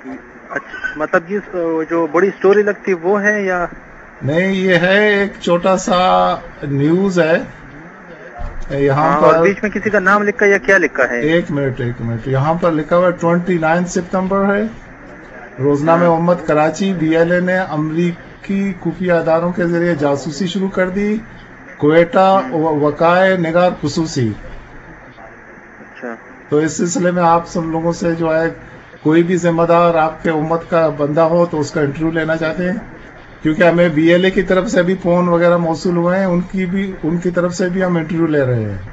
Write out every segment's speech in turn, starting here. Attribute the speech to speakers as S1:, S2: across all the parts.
S1: اچھا مطلب یہ جو بڑی اسٹوری لگتی وہ ہے یا
S2: نہیں؟ یہ ہے ایک چھوٹا سا نیوز ہے یہاں
S1: ہاں، اور
S2: پر.
S1: بیچ میں کسی کا نام لکھا یا کیا لکھا ہے؟
S2: ایک منٹ یہاں پر لکھا ہوا 29 ستمبر ہے. روزنامہ
S1: ہاں
S2: امت کراچی بی ایل اے نے امریکی خفیہ اداروں کے ذریعے جاسوسی شروع کر دی. کوئٹہ وقائع نگار خصوصی.
S1: اچھا
S2: تو اس سلسلے میں آپ سب لوگوں سے جو ہے کوئی بھی ذمہ دار آپ کے امت کا بندہ ہو تو اس کا انٹرویو لینا چاہتے ہیں، کیونکہ ہمیں بی ایل اے کی طرف سے بھی فون وغیرہ موصول ہوئے ہیں، ان کی طرف سے بھی ہم انٹرویو لے رہے ہیں.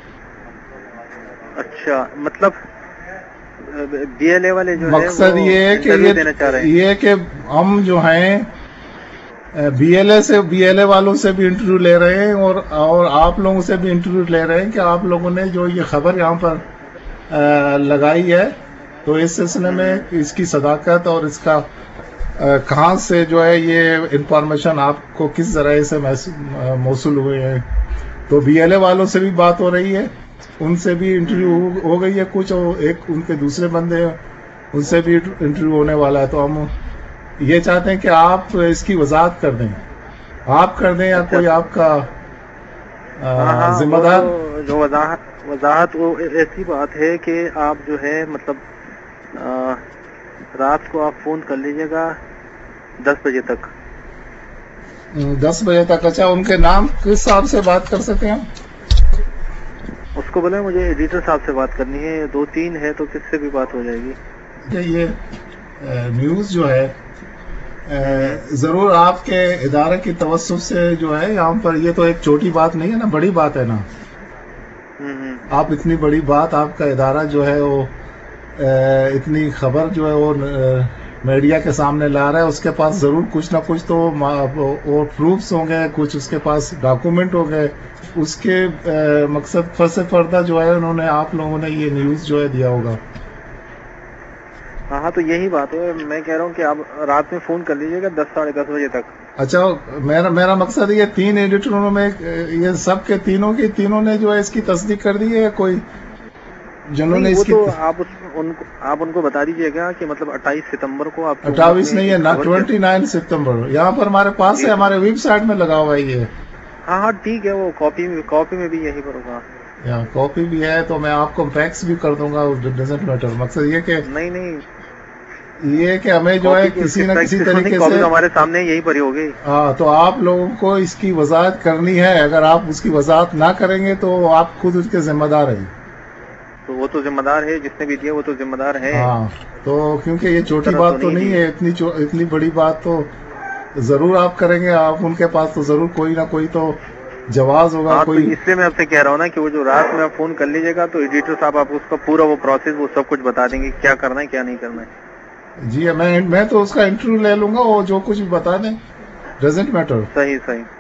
S1: اچھا مطلب بی ایل اے والے جو ہے وہ
S2: مقصد یہ ہے کہ
S1: انٹرویو دینا چاہ رہے ہیں.
S2: یہ کہ ہم جو ہیں بی ایل اے والوں سے بھی انٹرویو لے رہے ہیں اور آپ لوگوں سے بھی انٹرویو لے رہے ہیں کہ آپ لوگوں نے جو یہ خبر یہاں پر لگائی ہے تو اس سلسلے میں اس کی صداقت اور اس کا کہاں سے جو ہے یہ انفارمیشن آپ کو کس ذرائع سے موصول ہوئے ہیں. تو بی ایل اے والوں سے بھی بات ہو رہی ہے، ان سے بھی انٹرویو ہو گئی ہے کچھ، اور ایک ان کے دوسرے بندے ہیں ان سے بھی انٹرویو ہونے والا ہے. تو ہم یہ چاہتے ہیں کہ آپ اس کی وضاحت کر دیں، آپ کر دیں یا کوئی آپ کا
S1: ہاں
S2: ذمہ
S1: وہ
S2: دار.
S1: تو جو وضاحت وہ ایسی بات ہے کہ آپ جو ہے مطلب رات کو آپ فون کر لیجیے گا 10 بجے تک.
S2: 10 بجے تک؟ اچھا، ان کے نام کس حساب سے بات کر سکتے ہیں ہم؟
S1: اس کو بولے مجھے ایڈیٹر صاحب سے بات کرنی ہے، 2-3 ہے تو کس سے بھی بات ہو جائے گی.
S2: یہ نیوز جو ہے ضرور آپ کے ادارے کی توسط سے جو ہے یہاں پر، یہ تو ایک چھوٹی بات نہیں ہے نا، بڑی بات ہے نا. آپ اتنی بڑی بات، آپ کا ادارہ جو ہے وہ اتنی خبر جو ہے وہ میڈیا کے سامنے لا رہا ہے، اس کے پاس ضرور کچھ نہ کچھ تو اور پروفس ہوں گے، کچھ اس کے پاس ڈاکومنٹ ہو گئے. اس کے مقصد فصل فردہ جو ہے انہوں نے آپ لوگوں نے یہ نیوز جو ہے دیا ہوگا.
S1: ہاں تو یہی بات ہے، میں کہہ رہا ہوں کہ آپ رات میں فون کر لیجیے گا 10-10:30 بجے تک.
S2: اچھا، میرا مقصد یہ 3 ایڈیٹروں میں یہ سب کے تینوں نے جو ہے اس کی تصدیق کر دی ہے، کوئی جنہوں نے
S1: نہیں،
S2: اس
S1: وہ
S2: کی
S1: تو آپ ان کو بتا دیجیے گا کہ مطلب 28 ستمبر کو آپ
S2: 28 نہیں ہے نا، 29 ستمبر یہاں پر ہمارے پاس ہے، ہمارے ویب سائٹ میں لگا ہوا ہے یہ.
S1: ہاں ٹھیک ہے، وہ کاپی میں بھی یہی پر ہوگا.
S2: کاپی بھی ہے تو میں آپ کو فیکس بھی کر دوں گا، ڈزنٹ میٹر. مقصد یہ کہ ہمیں جو ہے کسی نہ کسی طریقے سے
S1: ہمارے سامنے یہی پڑی ہوگی.
S2: ہاں، تو آپ لوگوں کو اس کی وضاحت کرنی ہے. اگر آپ اس کی وضاحت نہ کریں گے تو آپ خود اس کے ذمہ دار ہیں.
S1: تو وہ تو ذمہ دار ہے، جس نے بھی دیا وہ تو ذمہ دار ہے.
S2: ہاں، تو کیونکہ یہ چھوٹی بات تو نہیں ہے، اتنی بڑی بات تو ضرور آپ کریں گے. آپ ان کے پاس تو ضرور کوئی نہ کوئی تو جواز ہوگا.
S1: ہاں، تو
S2: کوئی
S1: اس لیے میں آپ سے کہہ رہا ہوں نا کہ وہ جو رات میں آپ فون کر لیجیے گا تو ایڈیٹر صاحب آپ اس کا پورا وہ پروسیس وہ سب کچھ بتا دیں گے، کیا کرنا ہے کیا نہیں کرنا ہے.
S2: جی، میں تو اس کا انٹرویو لے لوں گا، وہ جو کچھ بھی بتا دیں، ڈزنٹ میٹر.
S1: صحیح